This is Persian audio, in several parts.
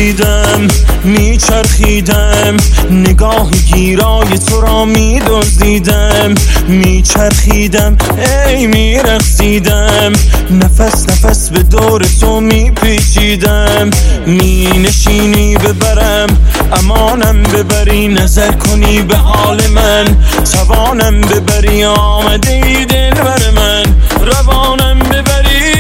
میدیدم میچرخیدم، نگاه گیرای تو را میدزدیدم، میچرخیدم ای میرقصیدم، نفس نفس به دور تو میپیچیدم، مینشینی ببرم امانم ببری، نظر کنی به حال من توانم ببری، آمده ای دلبر من روانم ببری،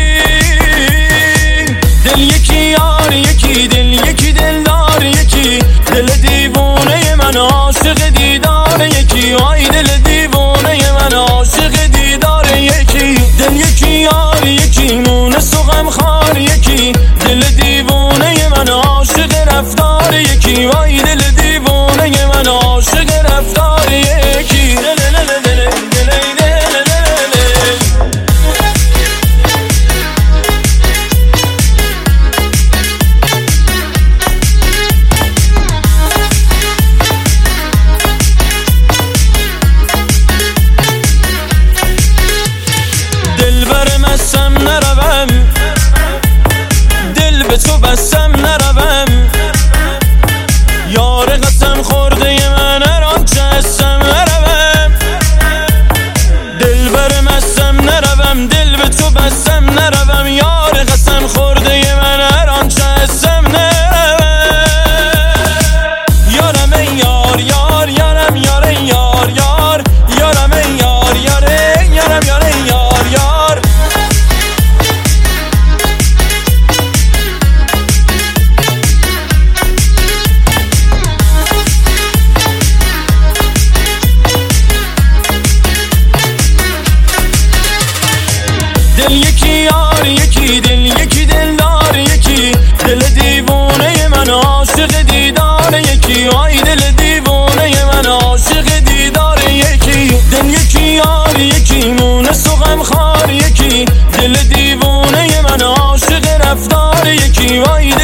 دل یکی یار یکی دل یکی دلدار یکی، دل دیوانه من عاشق دیدار یکی، آی دل دیوانه من عاشق دیدار یکی، دل یکی یار یکی مونس و غمخوار یکی، دل دیوانه من عاشق رفتار یکی، آی دل دیوانه من عاشق رفتار یکی. بسم نروم دل به تو بسم نروم، یار قسم خورده من هر آنچه هستم نروم، دل بر مستم نروم دل به تو بسم نروم، یار قسم خورده من هر آنچه هستم نروم، یارم ای یار یار یارم یار ای یار یار یارم ای یار یار یارم یار ای یار یار، دل یکی یار یکی دل یکی دلدار یکی، دل دیوانه من عاشق دیدار یکی، آی دل دیوانه من عاشق دیدار یکی، دل یکی یار یکی مونس و غمخوار یکی، دل دیوانه من عاشق رفتار یکی، آی